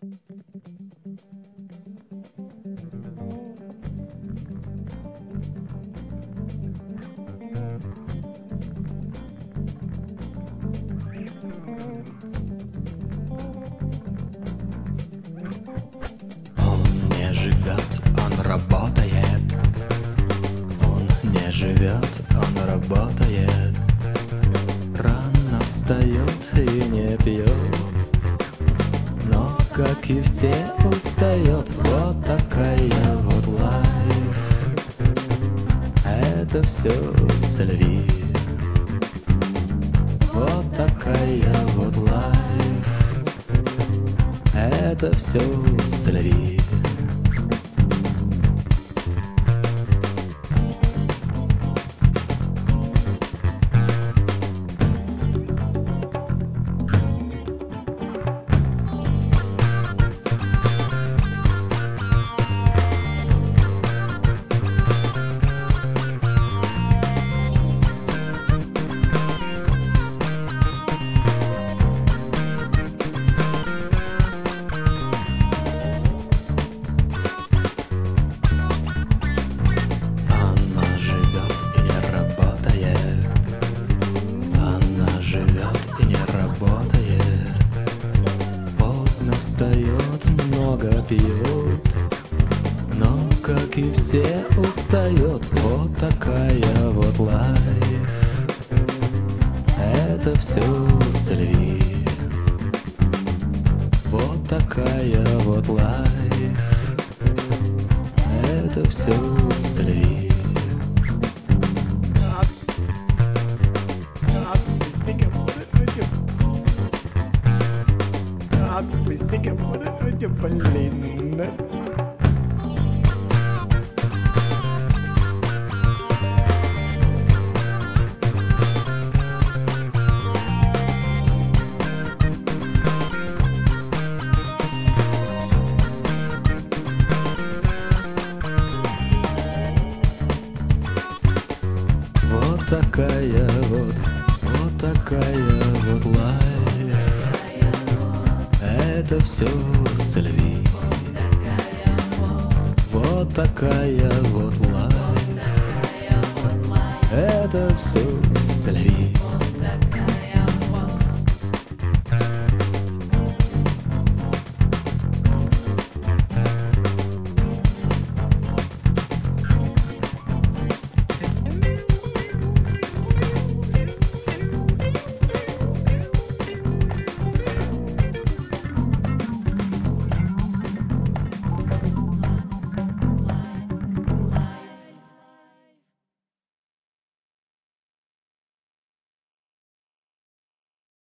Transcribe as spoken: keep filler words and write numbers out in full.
Он не живет, он работает. Он не живет, он работает. Рано встает и не пьет, но, как и все, устает. Вот такая вот лайф. Это все Сильви. Вот такая вот лайф. Это все Сильви. Много пьет, но, как и все, устает. Вот такая вот лайф. Это все Сильви. Вот такая вот лайф. Это все Сильви. Блин. Вот такая вот, вот такая вот лайф. Это все Сильви. Вот такая вот лайф. Это все Сильви.